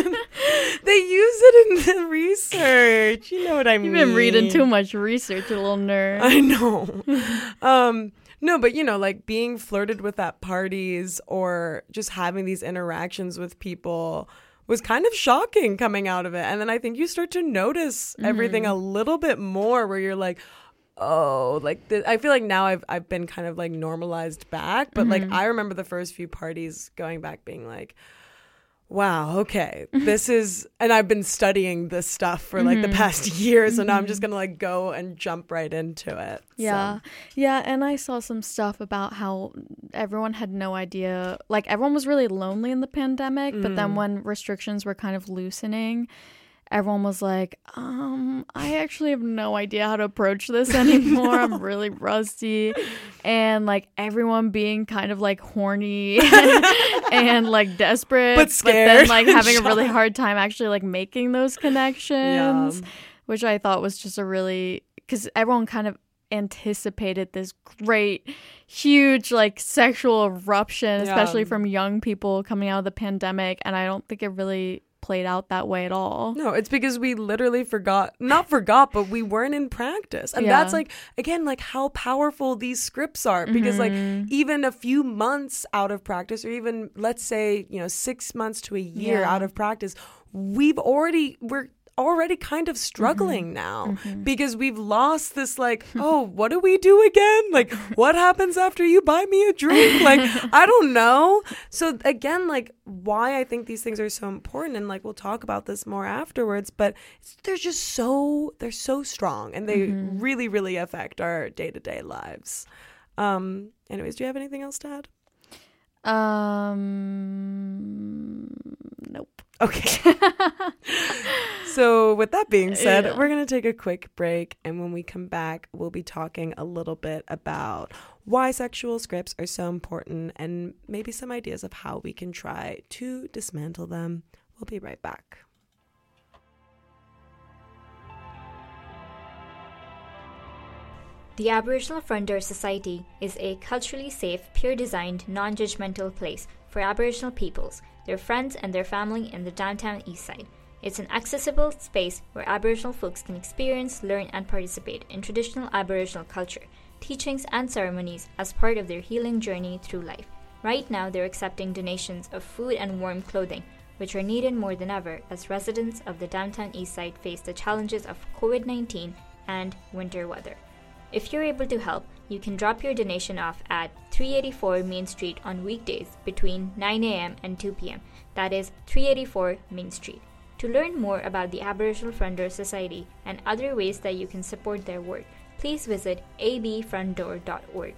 use it in the research. You know what I mean? You've been reading too much research, you little nerd. I know. um, no, but you know, like being flirted with at parties or just having these interactions with people was kind of shocking coming out of it. And then I think you start to notice Mm-hmm. everything a little bit more where you're like, oh, like th- I feel like now I've I've been kind of like normalized back, but Mm-hmm. like I remember the first few parties going back being like, wow, okay, this is, and I've been studying this stuff for like Mm-hmm. the past year, so now I'm just gonna like go and jump right into it. Yeah. So. Yeah. And I saw some stuff about how everyone had no idea, like everyone was really lonely in the pandemic, but then Mm. when restrictions were kind of loosening, everyone was like, um, I actually have no idea how to approach this anymore. I'm really rusty. And like everyone being kind of like horny and like desperate, But scared. then like having a really hard time actually like making those connections, Yeah. which I thought was just a really, because everyone kind of anticipated this great, huge like sexual eruption, especially Yeah. from young people coming out of the pandemic. And I don't think it really played out that way at all. No, it's because we literally forgot, not forgot, but we weren't in practice. And Yeah. that's like, again, like how powerful these scripts are. Because like Mm-hmm. even a few months out of practice, or even let's say, you know, six months to a year Yeah. out of practice, we've already, we're already kind of struggling Mm-hmm. now because we've lost this like, oh, what do we do again? Like, what happens after you buy me a drink? Like, I don't know. So again, like why I think these things are so important, and like we'll talk about this more afterwards, but it's, they're just so, they're so strong, and they Mm-hmm. really, really affect our day-to-day lives. Um, anyways, do you have anything else to add? Um, nope. Okay. So with that being said, Yeah. we're going to take a quick break. And when we come back, we'll be talking a little bit about why sexual scripts are so important and maybe some ideas of how we can try to dismantle them. We'll be right back. The Aboriginal Front Door Society is a culturally safe, peer-designed, non-judgmental place for Aboriginal peoples, their friends and their family in the downtown east side. It's an accessible space where Aboriginal folks can experience, learn and participate in traditional Aboriginal culture, teachings and ceremonies as part of their healing journey through life. Right now they're accepting donations of food and warm clothing, which are needed more than ever as residents of the downtown east side face the challenges of covid nineteen and winter weather. If you're able to help, you can drop your donation off at three eighty-four Main Street on weekdays between nine a.m. and two p.m. That is three eighty-four Main Street. To learn more about the Aboriginal Front Door Society and other ways that you can support their work, please visit a b front door dot org.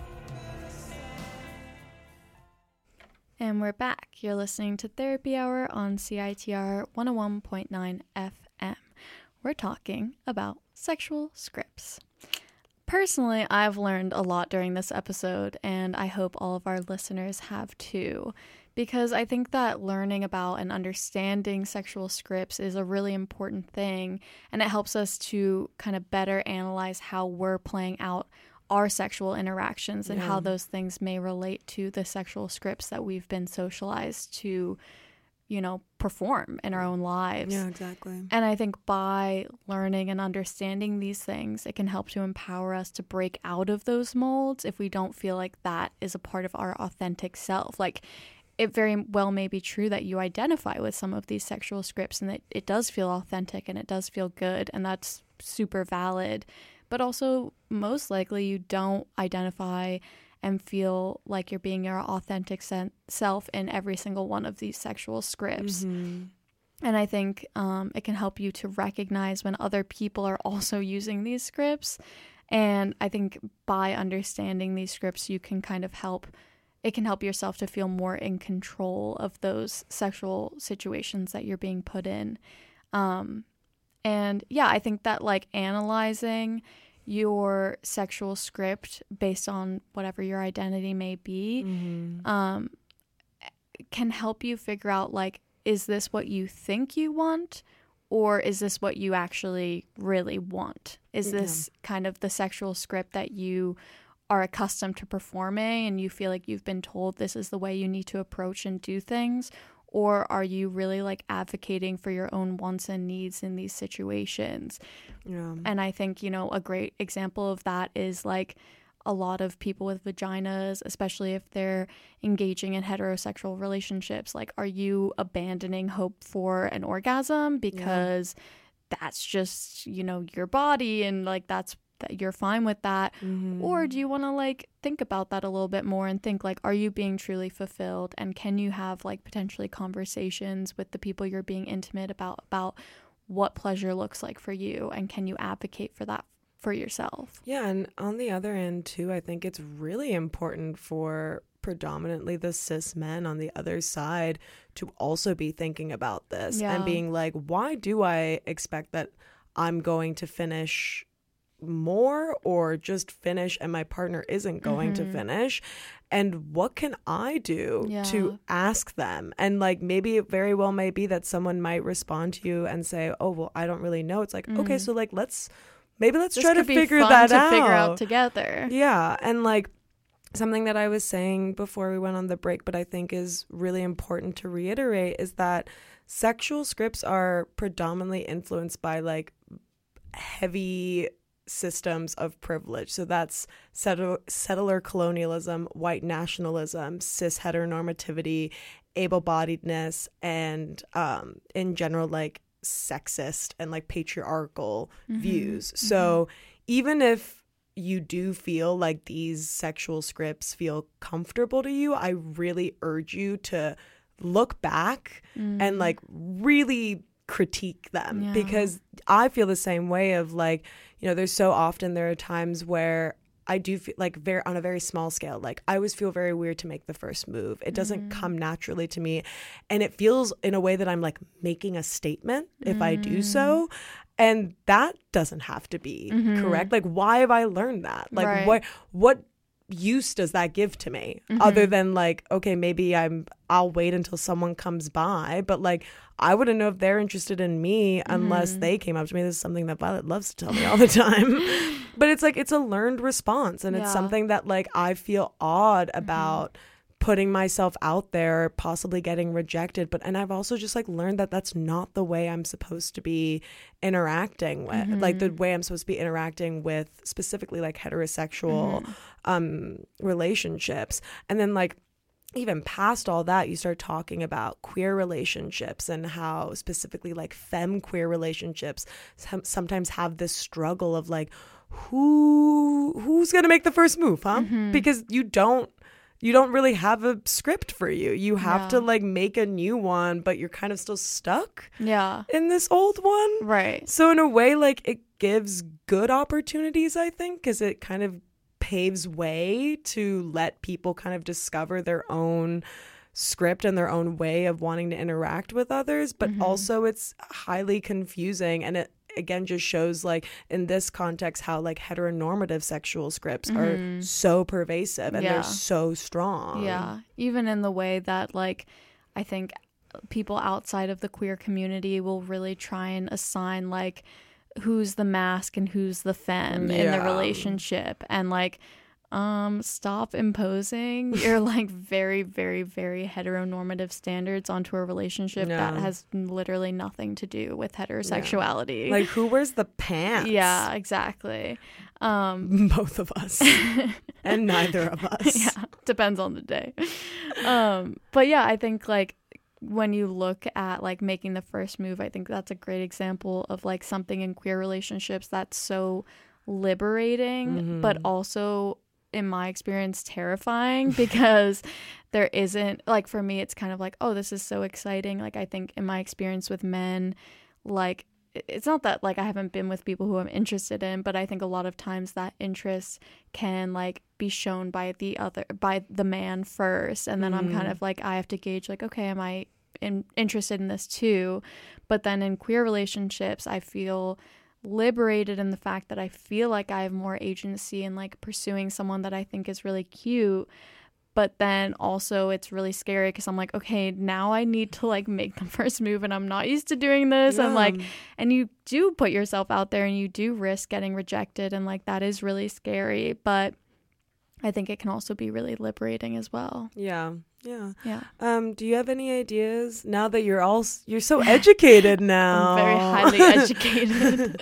And we're back. You're listening to Therapy Hour on C I T R one oh one point nine F M. We're talking about sexual scripts. Personally, I've learned a lot during this episode, and I hope all of our listeners have too, because I think that learning about and understanding sexual scripts is a really important thing, and it helps us to kind of better analyze how we're playing out our sexual interactions and Yeah. how those things may relate to the sexual scripts that we've been socialized to, you know, perform in our own lives. Yeah, exactly. And I think by learning and understanding these things, it can help to empower us to break out of those molds if we don't feel like that is a part of our authentic self. Like, it very well may be true that you identify with some of these sexual scripts and that it does feel authentic and it does feel good, and that's super valid. But also, most likely, you don't identify and feel like you're being your authentic sen- self in every single one of these sexual scripts. Mm-hmm. And I think um, it can help you to recognize when other people are also using these scripts. And I think by understanding these scripts, you can kind of help, it can help yourself to feel more in control of those sexual situations that you're being put in. Um, and yeah, I think that like analyzing your sexual script based on whatever your identity may be, Mm-hmm. um, can help you figure out, like, is this what you think you want, or is this what you actually really want? Is this Yeah. kind of the sexual script that you are accustomed to performing and you feel like you've been told this is the way you need to approach and do things? Or are you really like advocating for your own wants and needs in these situations? Yeah. And I think, you know, a great example of that is like a lot of people with vaginas, especially if they're engaging in heterosexual relationships. Like, are you abandoning hope for an orgasm because yeah. that's just, you know, your body and like that's that you're fine with that? Mm-hmm. Or do you want to like think about that a little bit more and think like, are you being truly fulfilled? And can you have like potentially conversations with the people you're being intimate about, about what pleasure looks like for you? And can you advocate for that for yourself? Yeah. And on the other end too, I think it's really important for predominantly the cis men on the other side to also be thinking about this Yeah. and being like, why do I expect that I'm going to finish more or just finish and my partner isn't going Mm-hmm. to finish? And what can I do Yeah. to ask them? And like, maybe it very well may be that someone might respond to you and say, oh, well, I don't really know. It's like, Mm-hmm. okay, so like, let's maybe let's This try to could be figure fun that to out. figure out together. Yeah. And like, something that I was saying before we went on the break, but I think is really important to reiterate, is that sexual scripts are predominantly influenced by like heavy systems of privilege. So that's settler, settler colonialism, white nationalism, cis heteronormativity, able-bodiedness, and um, in general, like sexist and like patriarchal Mm-hmm. views. So even if you do feel like these sexual scripts feel comfortable to you, I really urge you to look back Mm. and like really critique them. Yeah. Because I feel the same way of like, you know, there's so often there are times where I do feel like very on a very small scale, like I always feel very weird to make the first move. It doesn't Mm. come naturally to me. And it feels in a way that I'm like making a statement if I do so. And that doesn't have to be Mhm. correct. Like, why have I learned that? Like, Right. what what use does that give to me Mhm. other than like, okay, maybe I'm I'll wait until someone comes by, but like I wouldn't know if they're interested in me unless Mhm. they came up to me. This is something that Violet loves to tell me all the time. But it's like it's a learned response, and it's Yeah. something that like I feel odd about putting myself out there, possibly getting rejected. But and I've also just like learned that that's not the way I'm supposed to be interacting with, Mhm. like the way I'm supposed to be interacting with specifically like heterosexual Mhm. um relationships. And then like even past all that, you start talking about queer relationships and how specifically like femme queer relationships some- sometimes have this struggle of like, who who's gonna make the first move, huh? Mhm. Because you don't you don't really have a script for you. You have Yeah. to like make a new one, but you're kind of still stuck Yeah. in this old one. Right. So in a way, like it gives good opportunities, I think, because it kind of paves way to let people kind of discover their own script and their own way of wanting to interact with others. But Mhm. also it's highly confusing, and it again just shows like in this context how like heteronormative sexual scripts Mm-hmm. are so pervasive and Yeah. they're so strong. Yeah, even in the way that like I think people outside of the queer community will really try and assign like who's the mask and who's the femme in the Yeah. relationship, and like um stop imposing your like very very very heteronormative standards onto a relationship that Yeah. has literally nothing to do with heterosexuality. Like who wears the pants? Yeah, exactly. Um Both of us. And neither of us. Yeah, depends on the day. Um but yeah, I think like when you look at like making the first move, I think that's a great example of like something in queer relationships that's so liberating, Mhm. but also in my experience terrifying because there isn't like, for me it's kind of like, oh, this is so exciting. Like I think in my experience with men, like it's not that like I haven't been with people who I'm interested in, but I think a lot of times that interest can like be shown by the other by the man first, and then I'm kind Mhm. of like I have to gauge like, okay, am I in, interested in this too? But then in queer relationships I feel liberated in the fact that I feel like I have more agency in like pursuing someone that I think is really cute. But then also it's really scary because I'm like, okay, now I need to like make the first move and I'm not used to doing this. And like, Yeah. and you do put yourself out there and you do risk getting rejected. And like, that is really scary. But I think it can also be really liberating as well. Yeah. Yeah. Yeah. Um, do you have any ideas now that you're all s- you're so educated now? I'm very highly educated.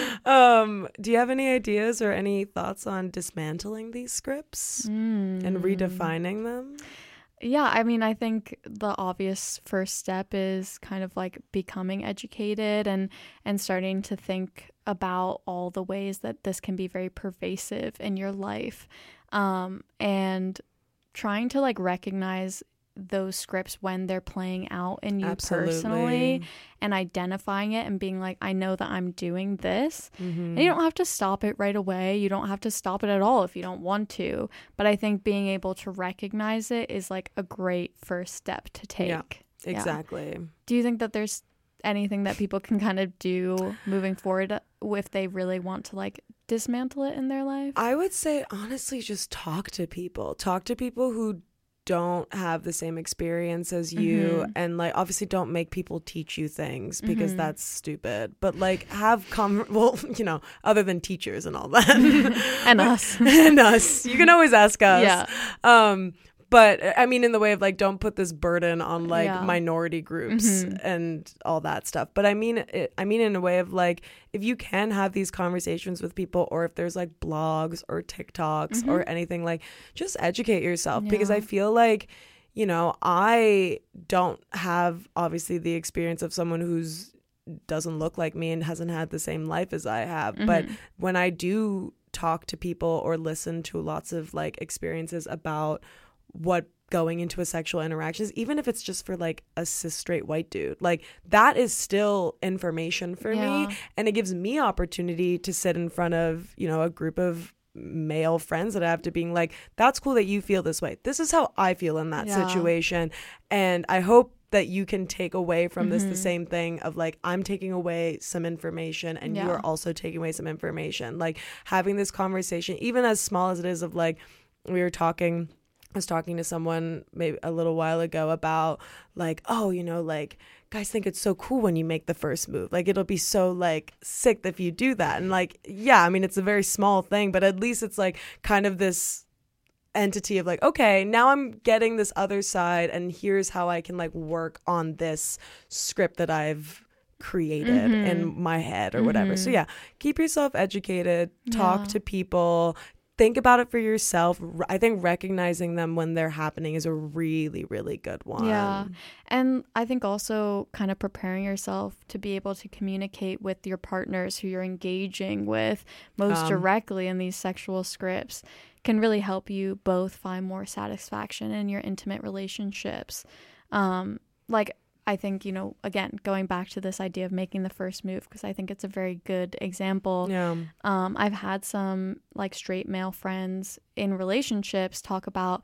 um, do you have any ideas or any thoughts on dismantling these scripts Mm. and redefining them? Yeah, I mean, I think the obvious first step is kind of like becoming educated and and starting to think about all the ways that this can be very pervasive in your life, um, and trying to like recognize those scripts when they're playing out in you Absolutely. personally, and identifying it and being like, I know that I'm doing this. Mhm. And you don't have to stop it right away. You don't have to stop it at all if you don't want to. But I think being able to recognize it is like a great first step to take. Yeah, Yeah. exactly. Do you think that there's anything that people can kind of do moving forward if they really want to like dismantle it in their life? I would say honestly just talk to people. Talk to people who don't have the same experience as you, Mhm. and like obviously don't make people teach you things because Mhm. that's stupid, but like have com well, you know, other than teachers and all that. And us. And us. You can always ask us. Yeah. Um But I mean, in the way of like, don't put this burden on like Yeah. minority groups Mhm. and all that stuff. But I mean, it, I mean, in a way of like, if you can have these conversations with people, or if there's like blogs or TikToks Mhm. or anything, like just educate yourself, because Yeah. I feel like, you know, I don't have obviously the experience of someone who's doesn't look like me and hasn't had the same life as I have. But Mhm. when I do talk to people or listen to lots of like experiences about what going into a sexual interaction is, even if it's just for like a cis straight white dude, like that is still information for Yeah. me, and it gives me opportunity to sit in front of, you know, a group of male friends that I have to being like, that's cool that you feel this way, this is how I feel in that Yeah. situation. And I hope that you can take away from this the Mhm. same thing of like, I'm taking away some information and you Yeah. are also taking away some information, like having this conversation, even as small as it is, of like, we were talking I was talking to someone maybe a little while ago about like, oh, you know, like guys think it's so cool when you make the first move. Like it'll be so like sick if you do that. And like, yeah, I mean, it's a very small thing, but at least it's like kind of this entity of like, okay, now I'm getting this other side and here's how I can like work on this script that I've created Mhm. in my head or whatever. So Mhm. yeah, keep yourself educated, talk Yeah. to people, think about it for yourself. R- I think recognizing them when they're happening is a really, really good one. Yeah. And I think also kind of preparing yourself to be able to communicate with your partners who you're engaging with most Um, directly in these sexual scripts can really help you both find more satisfaction in your intimate relationships. Um, like, I think, you know, again, going back to this idea of making the first move, because I think it's a very good example. Yeah. Um, I've had some like straight male friends in relationships talk about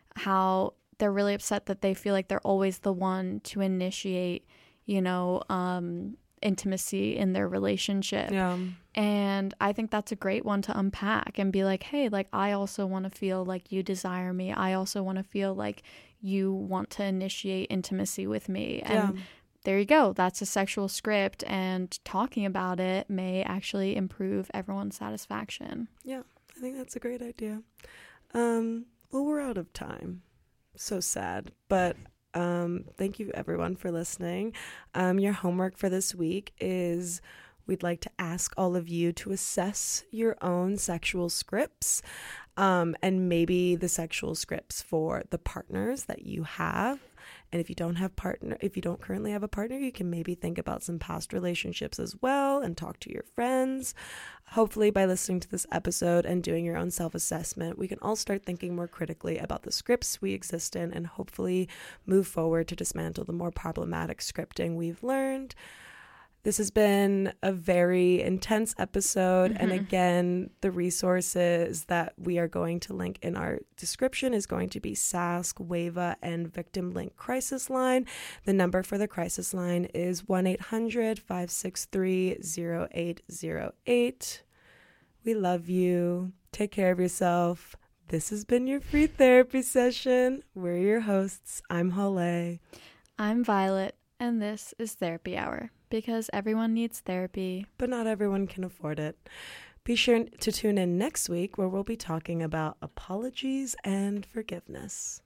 how they're really upset that they feel like they're always the one to initiate, you know, um, intimacy in their relationship. Yeah. And I think that's a great one to unpack and be like, hey, like, I also want to feel like you desire me. I also want to feel like you want to initiate intimacy with me. And Yeah. there you go. That's a sexual script, and talking about it may actually improve everyone's satisfaction. Yeah, I think that's a great idea. Um, well, we're out of time. So sad. But um, thank you, everyone, for listening. Um, your homework for this week is we'd like to ask all of you to assess your own sexual scripts, um, and maybe the sexual scripts for the partners that you have. And if you don't have partner, if you don't currently have a partner, you can maybe think about some past relationships as well and talk to your friends. Hopefully, by listening to this episode and doing your own self-assessment, we can all start thinking more critically about the scripts we exist in and hopefully move forward to dismantle the more problematic scripting we've learned. This has been a very intense episode. Mm-hmm. And again, the resources that we are going to link in our description is going to be S A S C, WAVA, and Victim Link Crisis Line. The number for the crisis line is one eight hundred, five six three, zero eight zero eight. We love you. Take care of yourself. This has been your free therapy session. We're your hosts. I'm Hale. I'm Violet, and this is Therapy Hour. Because everyone needs therapy. But not everyone can afford it. Be sure to tune in next week where we'll be talking about apologies and forgiveness.